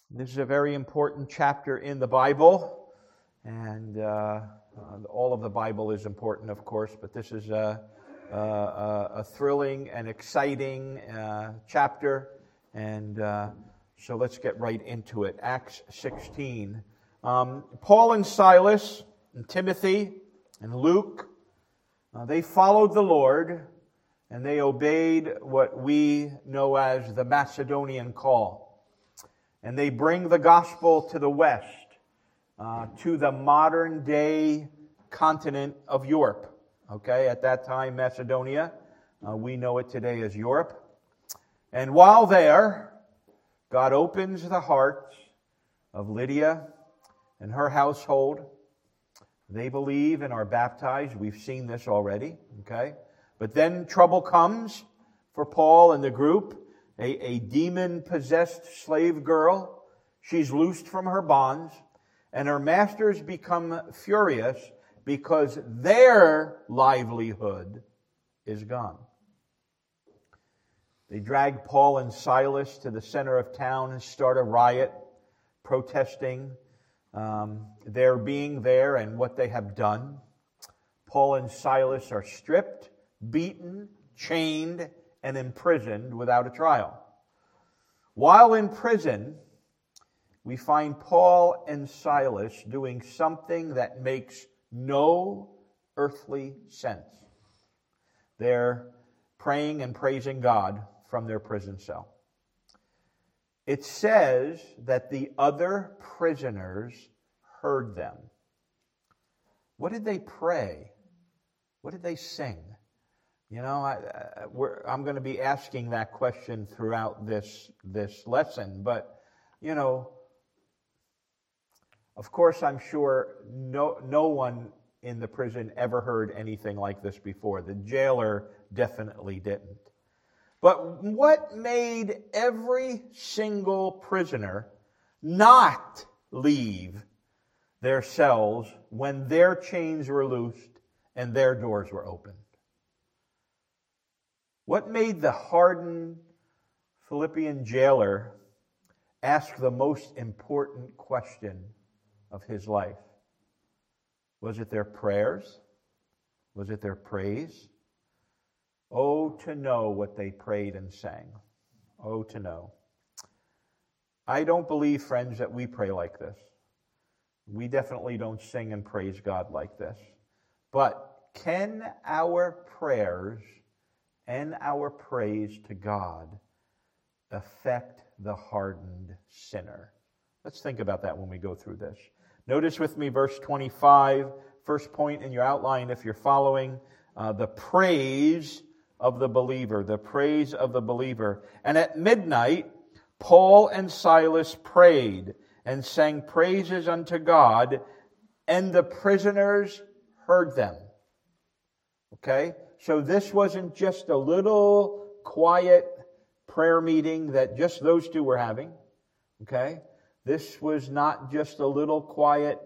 This is a very important chapter in the Bible, and all of the Bible is important, of course, but this is a thrilling and exciting chapter, and so let's get right into it. Acts 16. Paul and Silas and Timothy and Luke, they followed the Lord, and they obeyed what we know as the Macedonian call. And they bring the gospel to the west, to the modern day continent of Europe. Okay, at that time, Macedonia. We know it today as Europe. And while there, God opens the hearts of Lydia and her household. They believe and are baptized. We've seen this already. Okay, but then trouble comes for Paul and the group. A demon-possessed slave girl. She's loosed from her bonds, and her masters become furious because their livelihood is gone. They drag Paul and Silas to the center of town and start a riot, protesting their being there and what they have done. Paul and Silas are stripped, beaten, chained, and imprisoned without a trial. While in prison, we find Paul and Silas doing something that makes no earthly sense. They're praying and praising God from their prison cell. It says that the other prisoners heard them. What did they pray? What did they sing? You know, I'm going to be asking that question throughout this lesson. But, you know, of course, I'm sure no one in the prison ever heard anything like this before. The jailer definitely didn't. But what made every single prisoner not leave their cells when their chains were loosed and their doors were opened? What made the hardened Philippian jailer ask the most important question of his life? Was it their prayers? Was it their praise? Oh, to know what they prayed and sang. Oh, to know. I don't believe, friends, that we pray like this. We definitely don't sing and praise God like this. But can our prayers and our praise to God affect the hardened sinner? Let's think about that when we go through this. Notice with me verse 25, first point in your outline if you're following, the praise of the believer, the praise of the believer. And at midnight, Paul and Silas prayed and sang praises unto God, and the prisoners heard them. Okay? So this wasn't just a little quiet prayer meeting that just those two were having. Okay? This was not just a little quiet,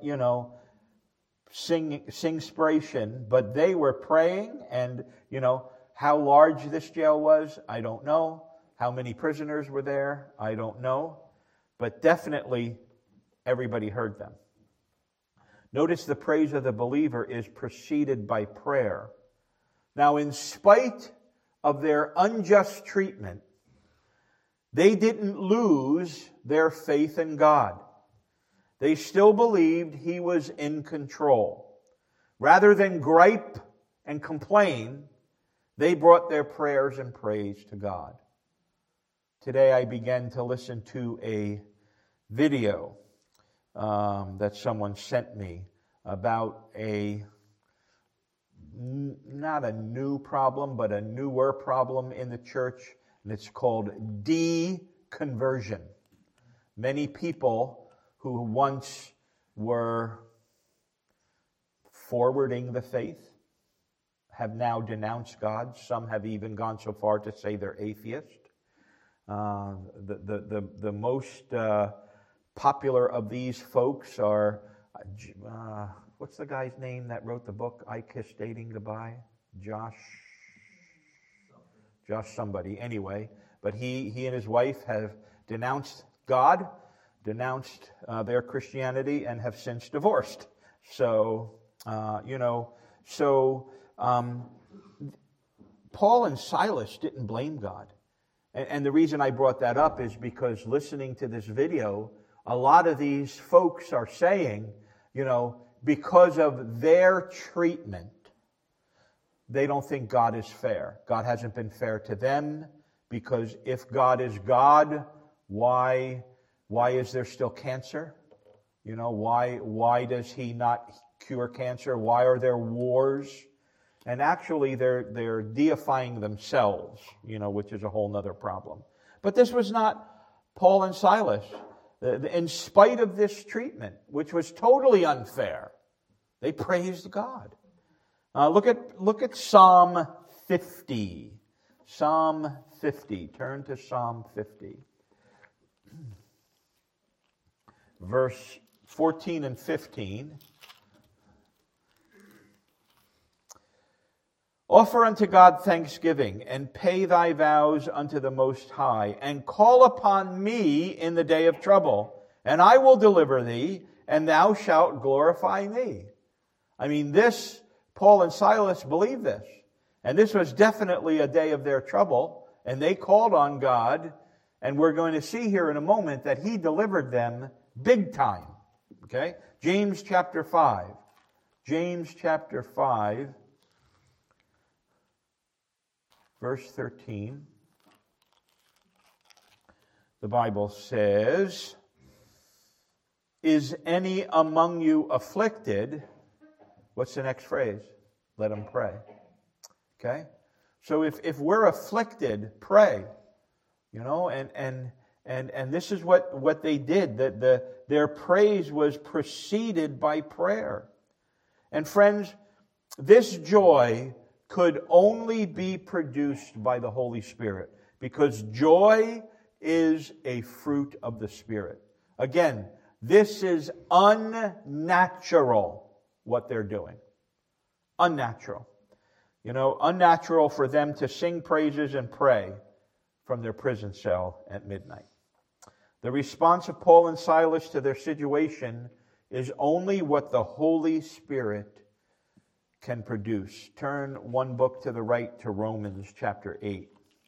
sing-spration, but they were praying, and, how large this jail was, I don't know. How many prisoners were there, I don't know. But definitely, everybody heard them. Notice the praise of the believer is preceded by prayer. Now, in spite of their unjust treatment, they didn't lose their faith in God. They still believed He was in control. Rather than gripe and complain, they brought their prayers and praise to God. Today I began to listen to a video that someone sent me about not a new problem, but a newer problem in the church, and it's called deconversion. Many people who once were forwarding the faith have now denounced God. Some have even gone so far to say they're atheist. The most popular of these folks are what's the guy's name that wrote the book, I Kissed Dating Goodbye? Josh somebody. Anyway, but he and his wife have denounced God denounced their Christianity and have since divorced. So, Paul and Silas didn't blame God. And the reason I brought that up is because listening to this video, a lot of these folks are saying, because of their treatment, they don't think God is fair. God hasn't been fair to them, because if God is God, why is there still cancer? Why does he not cure cancer? Why are there wars? And actually, they're deifying themselves, which is a whole other problem. But this was not Paul and Silas. In spite of this treatment, which was totally unfair, they praised God. Look at Psalm 50. Psalm 50. Turn to Psalm 50. Verse 14 and 15. Offer unto God thanksgiving, and pay thy vows unto the Most High, and call upon me in the day of trouble, and I will deliver thee, and thou shalt glorify me. I mean, Paul and Silas believed this. And this was definitely a day of their trouble, and they called on God, and we're going to see here in a moment that he delivered them big time. Okay? James chapter 5. James chapter 5. Verse 13, the Bible says, is any among you afflicted? What's the next phrase? Let him pray. Okay? So if we're afflicted, pray. And this is what they did. Their praise was preceded by prayer. And friends, this joy could only be produced by the Holy Spirit, because joy is a fruit of the Spirit. Again, this is unnatural, what they're doing. Unnatural. Unnatural for them to sing praises and pray from their prison cell at midnight. The response of Paul and Silas to their situation is only what the Holy Spirit can produce. Turn one book to the right to Romans chapter 8.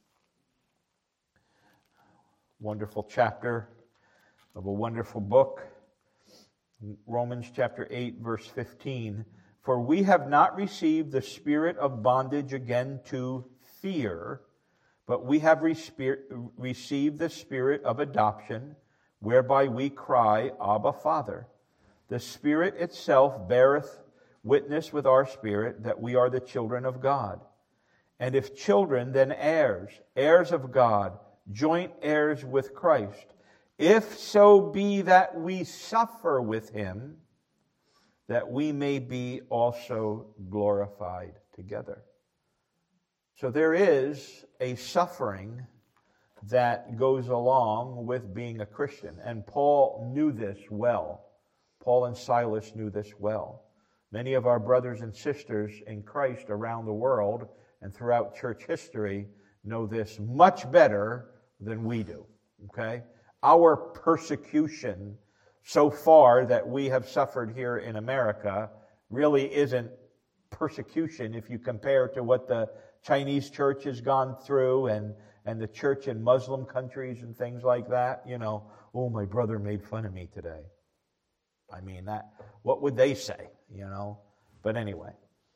Wonderful chapter of a wonderful book. Romans chapter 8, verse 15. For we have not received the spirit of bondage again to fear, but we have received the spirit of adoption, whereby we cry, Abba, Father. The Spirit itself beareth witness with our spirit that we are the children of God. And if children, then heirs, heirs of God, joint heirs with Christ, if so be that we suffer with him, that we may be also glorified together. So there is a suffering that goes along with being a Christian. And Paul knew this well. Paul and Silas knew this well. Many of our brothers and sisters in Christ around the world and throughout church history know this much better than we do. Okay? Our persecution so far that we have suffered here in America really isn't persecution if you compare to what the Chinese church has gone through and the church in Muslim countries and things like that. Oh, my brother made fun of me today. I mean, what would they say, But anyway,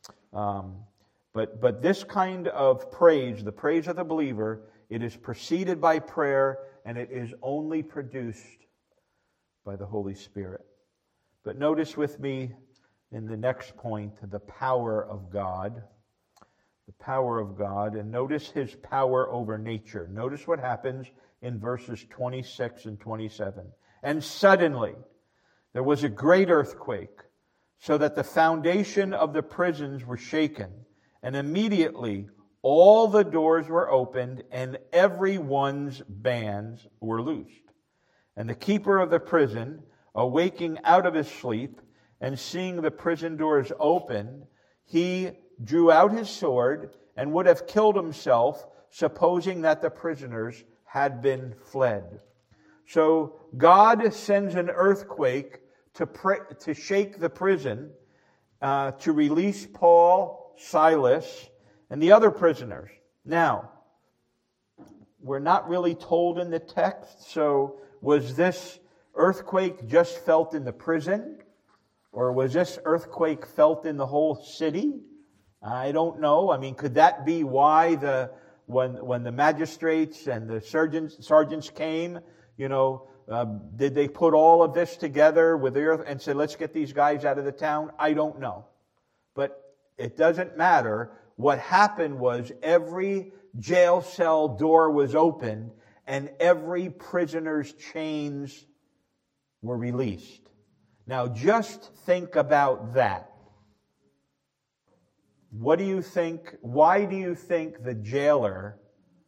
but this kind of praise, the praise of the believer, it is preceded by prayer, and it is only produced by the Holy Spirit. But notice with me in the next point, the power of God. The power of God, and notice his power over nature. Notice what happens in verses 26 and 27. And suddenly, there was a great earthquake, so that the foundation of the prisons were shaken, and immediately all the doors were opened, and everyone's bands were loosed. And the keeper of the prison, awaking out of his sleep, and seeing the prison doors opened, he drew out his sword and would have killed himself, supposing that the prisoners had been fled. So God sends an earthquake to shake the prison, to release Paul, Silas, and the other prisoners. Now, we're not really told in the text, so was this earthquake just felt in the prison? Or was this earthquake felt in the whole city? I don't know. I mean, could that be why when the magistrates and the sergeants came, did they put all of this together with the earth and said, let's get these guys out of the town? I don't know. But it doesn't matter. What happened was every jail cell door was opened and every prisoner's chains were released. Now just think about that. What do you think? Why do you think the jailer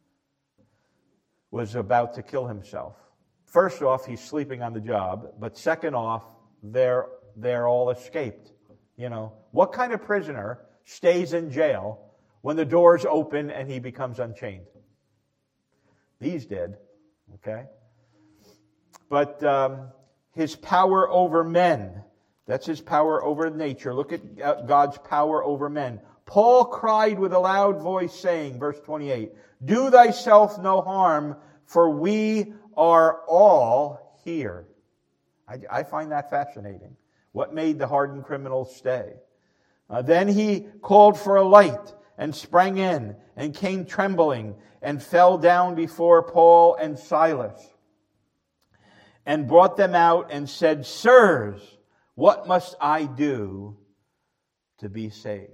was about to kill himself? First off, he's sleeping on the job, but second off, they're all escaped. What kind of prisoner stays in jail when the doors open and he becomes unchained? These did, okay? But his power over men, that's his power over nature. Look at God's power over men. Paul cried with a loud voice saying, verse 28, do thyself no harm, for we are all here. I find that fascinating. What made the hardened criminals stay? Then he called for a light and sprang in and came trembling and fell down before Paul and Silas and brought them out and said, sirs, what must I do to be saved?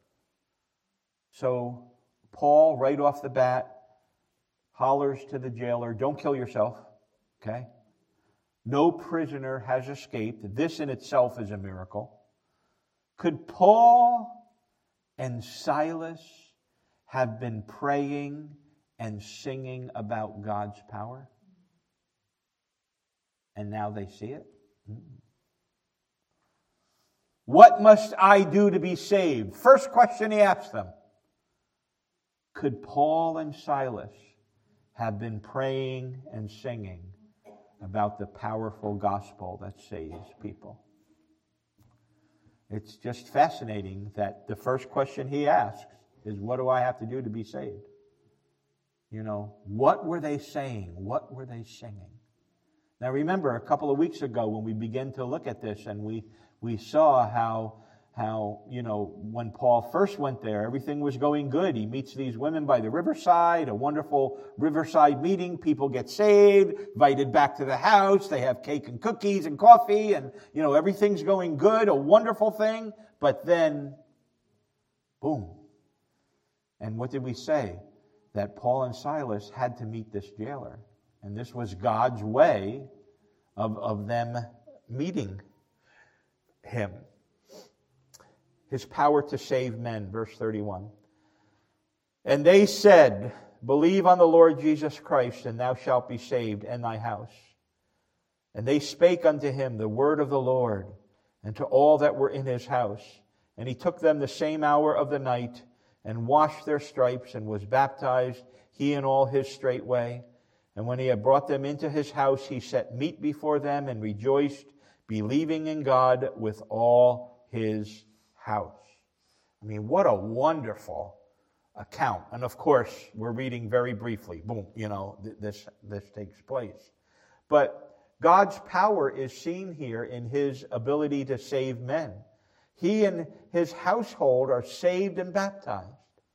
So Paul, right off the bat, hollers to the jailer, don't kill yourself, okay? No prisoner has escaped. This in itself is a miracle. Could Paul and Silas have been praying and singing about God's power? And now they see it? What must I do to be saved? First question he asked them. Could Paul and Silas have been praying and singing about the powerful gospel that saves people? It's just fascinating that the first question he asks is, what do I have to do to be saved? What were they saying? What were they singing? Now remember, a couple of weeks ago when we began to look at this and we saw how when Paul first went there, everything was going good. He meets these women by the riverside, a wonderful riverside meeting. People get saved, invited back to the house. They have cake and cookies and coffee and, everything's going good, a wonderful thing. But then, boom. And what did we say? That Paul and Silas had to meet this jailer. And this was God's way of them meeting him. His power to save men, verse 31. And they said, believe on the Lord Jesus Christ, and thou shalt be saved, and thy house. And they spake unto him the word of the Lord, and to all that were in his house. And he took them the same hour of the night, and washed their stripes, and was baptized, he and all his straightway. And when he had brought them into his house, he set meat before them, and rejoiced, believing in God with all his house. I mean, what a wonderful account. And of course, we're reading very briefly. Boom, this takes place. But God's power is seen here in his ability to save men. He and his household are saved and baptized.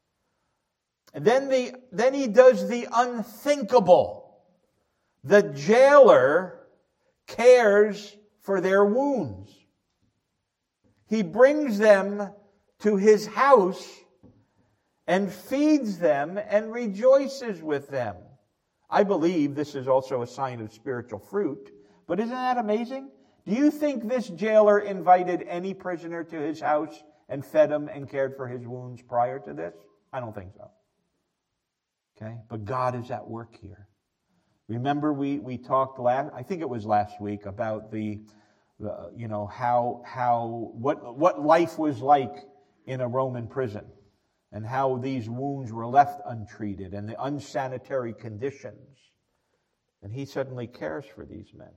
And then he does the unthinkable. The jailer cares for their wounds. He brings them to his house and feeds them and rejoices with them. I believe this is also a sign of spiritual fruit. But isn't that amazing? Do you think this jailer invited any prisoner to his house and fed him and cared for his wounds prior to this? I don't think so. Okay? But God is at work here. Remember we talked I think it was last week about what life was like in a Roman prison and how these wounds were left untreated and the unsanitary conditions. And he suddenly cares for these men.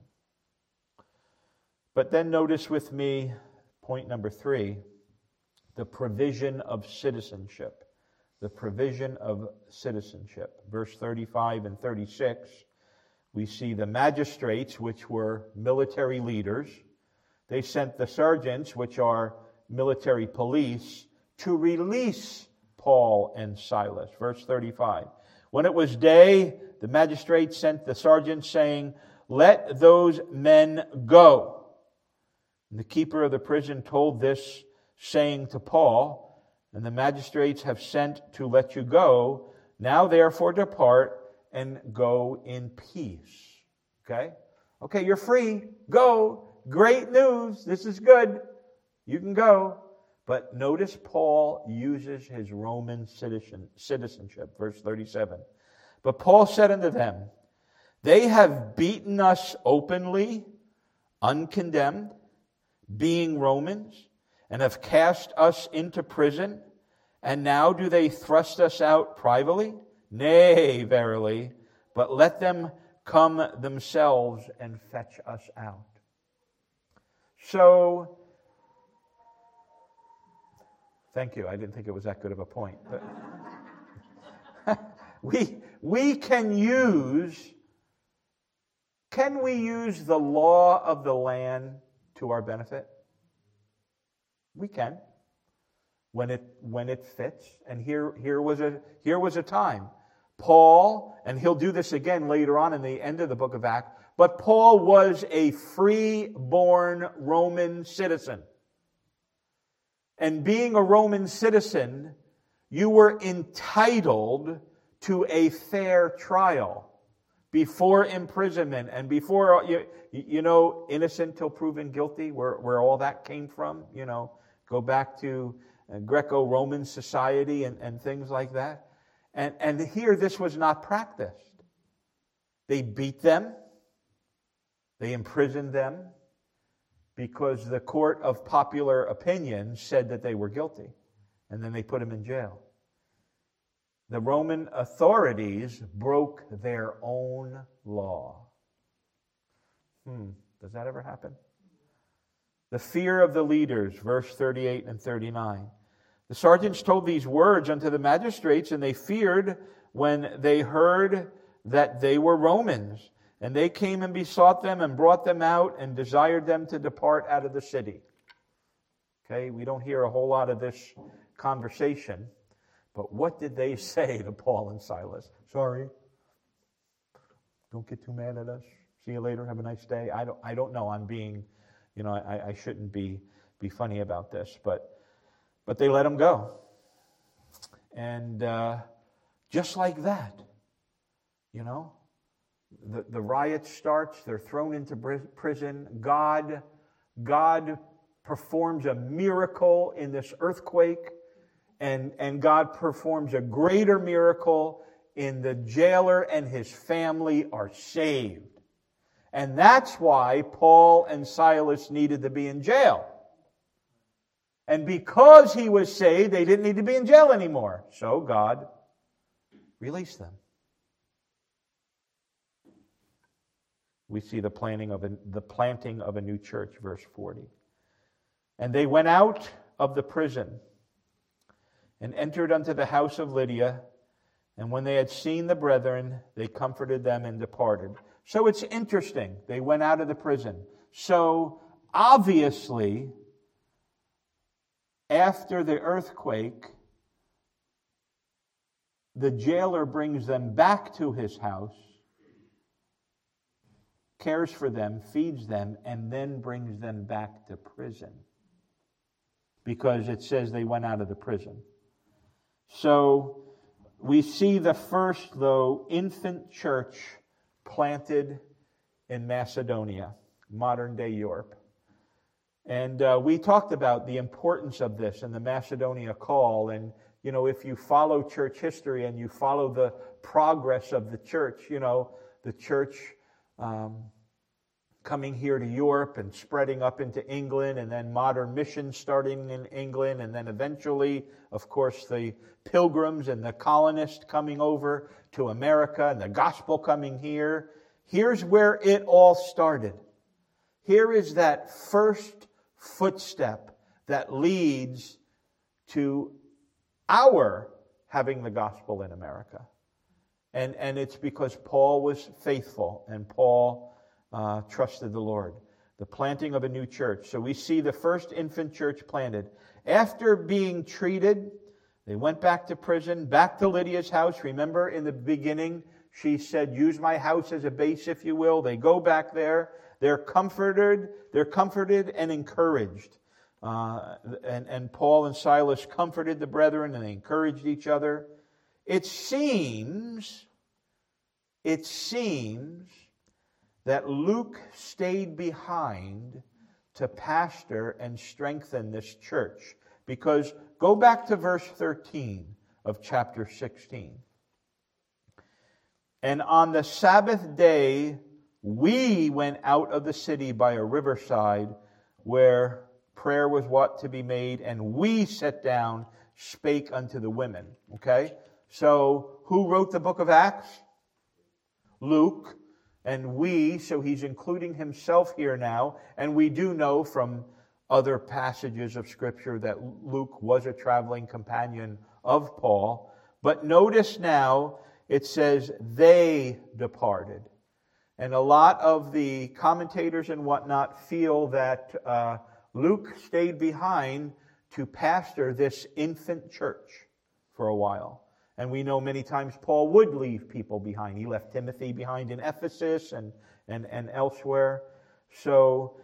But then notice with me, point number 3, the provision of citizenship. The provision of citizenship. Verse 35 and 36, we see the magistrates, which were military leaders. They sent the sergeants, which are military police, to release Paul and Silas. Verse 35. When it was day, the magistrates sent the sergeants, saying, "Let those men go." And the keeper of the prison told this, saying to Paul, "And the magistrates have sent to let you go. Now therefore depart and go in peace." Okay, you're free. Go. Great news. This is good. You can go. But notice Paul uses his Roman citizenship. Verse 37. But Paul said unto them, "They have beaten us openly, uncondemned, being Romans, and have cast us into prison, and now do they thrust us out privately? Nay, verily, but let them come themselves and fetch us out." So, thank you. I didn't think it was that good of a point. But we can we use the law of the land to our benefit? We can, when it fits. And here was a time. Paul, and he'll do this again later on in the end of the book of Acts, but Paul was a free-born Roman citizen. And being a Roman citizen, you were entitled to a fair trial before imprisonment and before, innocent till proven guilty, where all that came from. Go back to Greco-Roman society and things like that. And here this was not practiced. They beat them. They imprisoned them because the court of popular opinion said that they were guilty. And then they put them in jail. The Roman authorities broke their own law. Does that ever happen? The fear of the leaders, verse 38 and 39. The sergeants told these words unto the magistrates, and they feared when they heard that they were Romans. And they came and besought them and brought them out and desired them to depart out of the city. Okay, we don't hear a whole lot of this conversation. But what did they say to Paul and Silas? Sorry. Don't get too mad at us. See you later. Have a nice day. I don't know. I'm being, I shouldn't be funny about this. But they let them go. And just like that, the riot starts. They're thrown into prison. God performs a miracle in this earthquake. And God performs a greater miracle in the jailer and his family are saved. And that's why Paul and Silas needed to be in jail. And because he was saved, they didn't need to be in jail anymore. So God released them. We see the planting of a new church, verse 40. And they went out of the prison and entered unto the house of Lydia, and when they had seen the brethren, they comforted them and departed. So it's interesting. They went out of the prison. So obviously, after the earthquake, the jailer brings them back to his house, cares for them, feeds them, and then brings them back to prison. Because it says they went out of the prison. So we see the first, though, infant church planted in Macedonia, modern-day Europe. And we talked about the importance of this in the Macedonia call. And, if you follow church history and you follow the progress of the church, the church coming here to Europe and spreading up into England, and then modern missions starting in England, and then eventually, of course, the pilgrims and the colonists coming over to America and the gospel coming here. Here's where it all started. Here is that first footstep that leads to our having the gospel in America. And it's because Paul was faithful and Paul trusted the Lord. The planting of a new church. So we see the first infant church planted. After being treated, they went back to prison, back to Lydia's house. Remember in the beginning, she said, use my house as a base, if you will. They go back there. They're comforted and encouraged. And Paul and Silas comforted the brethren and they encouraged each other. It seems that Luke stayed behind to pastor and strengthen this church. Because go back to verse 13 of chapter 16. And on the Sabbath day, we went out of the city by a riverside where prayer was what to be made, and we sat down, spake unto the women. Okay? So, who wrote the book of Acts? Luke. And we, so he's including himself here now, and we do know from other passages of Scripture that Luke was a traveling companion of Paul. But notice now, it says, they departed. And a lot of the commentators and whatnot feel that Luke stayed behind to pastor this infant church for a while. And we know many times Paul would leave people behind. He left Timothy behind in Ephesus and elsewhere. So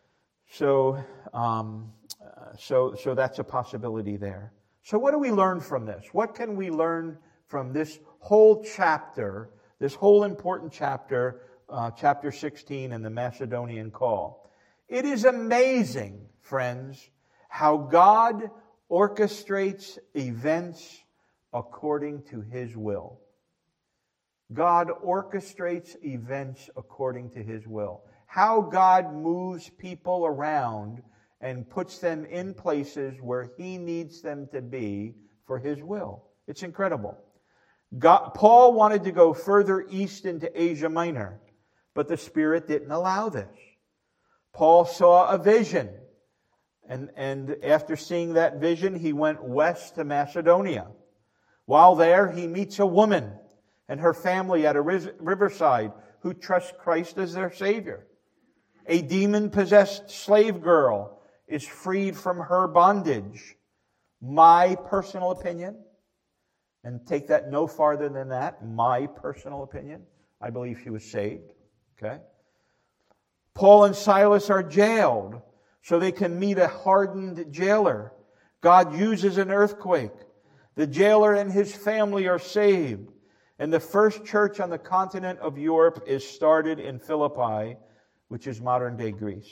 that's a possibility there. So what do we learn from this? What can we learn from this whole chapter, this whole important chapter, chapter 16 and the Macedonian call? It is amazing, friends, how God orchestrates events according to His will. God orchestrates events according to His will. How God moves people around and puts them in places where He needs them to be for His will. It's incredible. Paul wanted to go further east into Asia Minor, but the Spirit didn't allow this. Paul saw a vision, and after seeing that vision, he went west to Macedonia. While there, he meets a woman and her family at a riverside who trust Christ as their Savior. A demon-possessed slave girl is freed from her bondage. My personal opinion, and take that no farther than that, my personal opinion, I believe she was saved. Okay? Paul and Silas are jailed so they can meet a hardened jailer. God uses an earthquake. The jailer and his family are saved. And the first church on the continent of Europe is started in Philippi, which is modern-day Greece.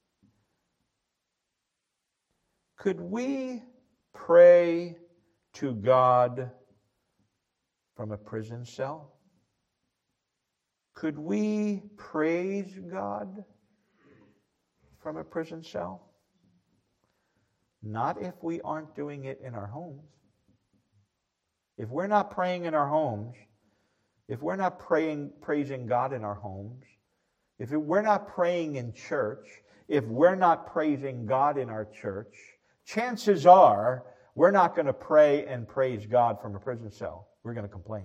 Could we pray to God from a prison cell? Could we praise God from a prison cell? Not if we aren't doing it in our homes. If we're not praying in our homes, if we're not praising God in our homes, if we're not praying in church, if we're not praising God in our church, chances are we're not going to pray and praise God from a prison cell. We're going to complain.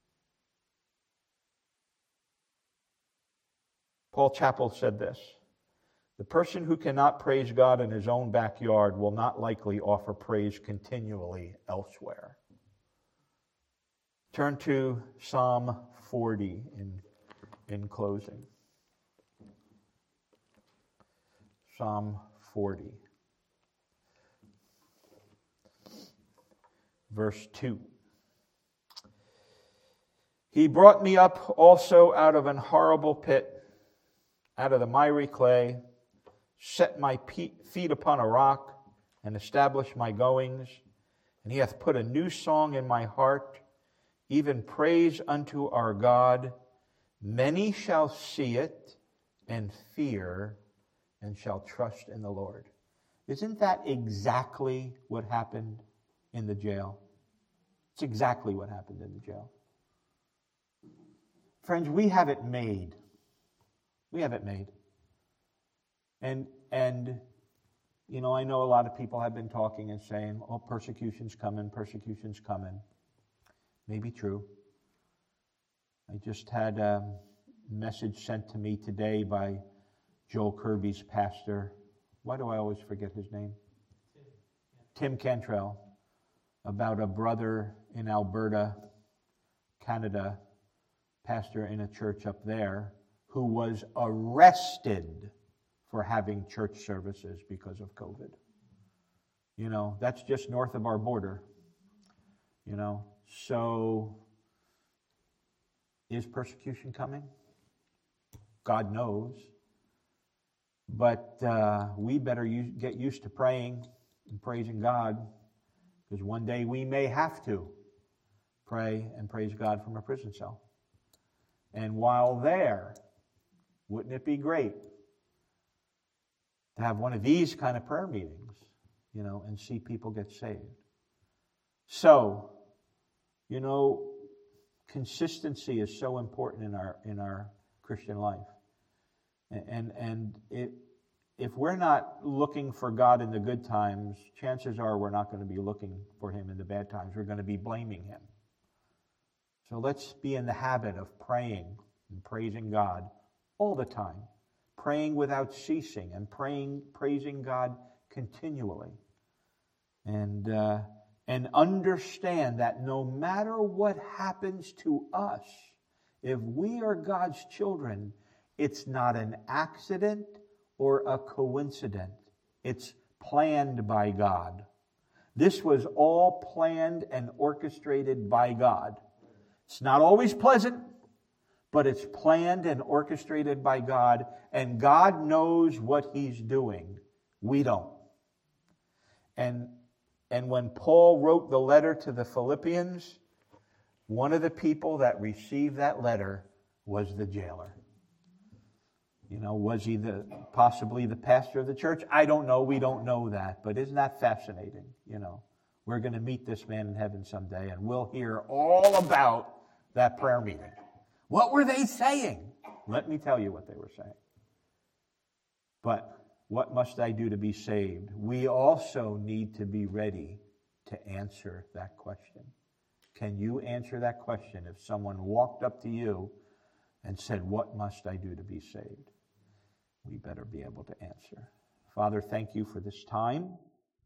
Paul Chappell said this: the person who cannot praise God in his own backyard will not likely offer praise continually elsewhere. Turn to Psalm 40 in closing. Psalm 40. Verse 2. He brought me up also out of an horrible pit, out of the miry clay, set my feet upon a rock, and established my goings. And he hath put a new song in my heart, even praise unto our God. Many shall see it and fear and shall trust in the Lord. Isn't that exactly what happened in the jail? It's exactly what happened in the jail. Friends, we have it made. We have it made. And I know a lot of people have been talking and saying, oh, persecution's coming. Maybe true. I just had a message sent to me today by Joel Kirby's pastor. Why do I always forget his name? Tim Cantrell, about a brother in Alberta, Canada, pastor in a church up there, who was arrested for having church services because of COVID. That's just north of our border. So is persecution coming? God knows. But we better get used to praying and praising God, because one day we may have to pray and praise God from a prison cell. And while there, wouldn't it be great to have one of these kind of prayer meetings, and see people get saved? So, consistency is so important in our Christian life. And if we're not looking for God in the good times, chances are we're not going to be looking for Him in the bad times. We're going to be blaming Him. So let's be in the habit of praying and praising God all the time, praying without ceasing, and praising God continually. And understand that no matter what happens to us, if we are God's children, it's not an accident or a coincidence. It's planned by God. This was all planned and orchestrated by God. It's not always pleasant, but it's planned and orchestrated by God, and God knows what He's doing. We don't. And when Paul wrote the letter to the Philippians, one of the people that received that letter was the jailer. Was he possibly the pastor of the church? I don't know. We don't know that. But isn't that fascinating? We're going to meet this man in heaven someday, and we'll hear all about that prayer meeting. What were they saying? Let me tell you what they were saying. But what must I do to be saved? We also need to be ready to answer that question. Can you answer that question if someone walked up to you and said, what must I do to be saved? We better be able to answer. Father, thank you for this time.